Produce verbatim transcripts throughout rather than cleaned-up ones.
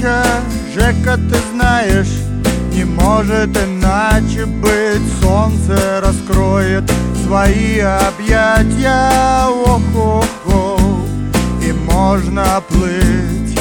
удача, Жека, ты знаешь, не может иначе быть. Солнце раскроет свои объятия, ох-ох-ох, и можно плыть.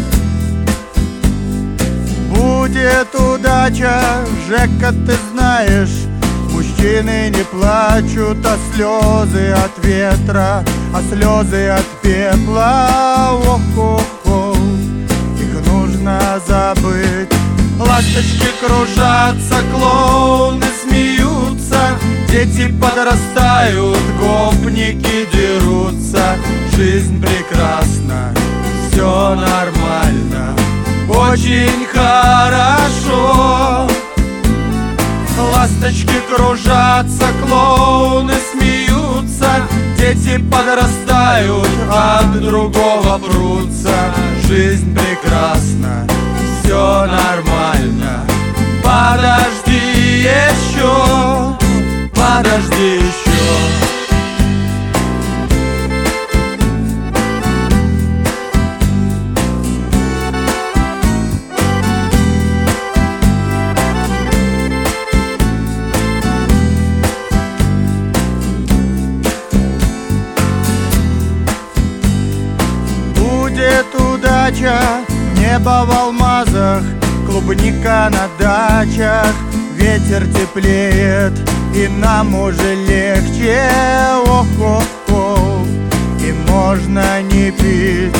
Будет удача, Жека, ты знаешь, мужчины не плачут, а слезы от ветра, а слезы от пепла, ох-ох-ох, их нужно забыть. Ласточки кружатся, клоуны смеются, дети подрастают, гопники дерутся. Жизнь прекрасна, все нормально, очень хорошо. Ласточки кружатся, клоуны смеются, дети подрастают, от другого прутся. Жизнь прекрасна, все нормально, подожди еще, подожди еще. Будет удача, небо в алмазах, клубника на дачах, ветер теплеет, и нам уже легче, ох-ох-ох, и можно не пить.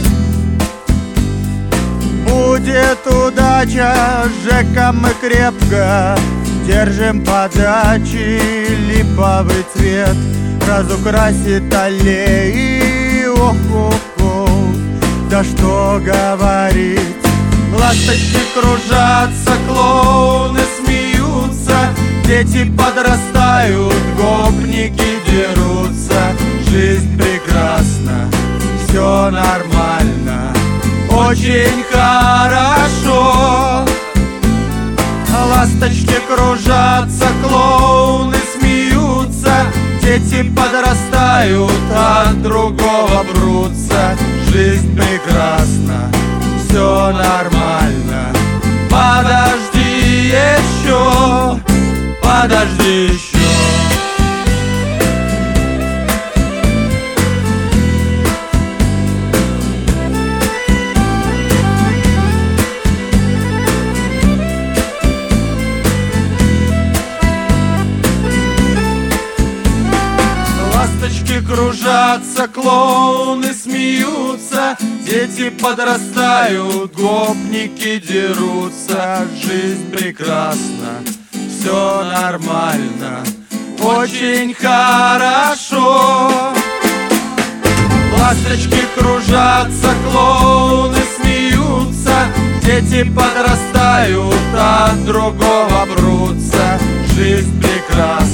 Будет удача, Жека, мы крепко держим подачи, липовый цвет разукрасит аллеи, ох-ох-ох, да что говорить. Ласточки кружатся, клоуны смеются, дети подрастают, гопники дерутся. Жизнь прекрасна, все нормально, очень хорошо. Ласточки кружатся, клоуны смеются, дети подрастают, от другого прутся. Жизнь прекрасна, все нормально, подожди еще, подожди еще. Ласточки кружатся, клоуны смеются, дети подрастают, гопники дерутся. Жизнь прекрасна, все нормально, очень хорошо. Ласточки кружатся, клоуны смеются, дети подрастают, от другого прутся. Жизнь прекрасна,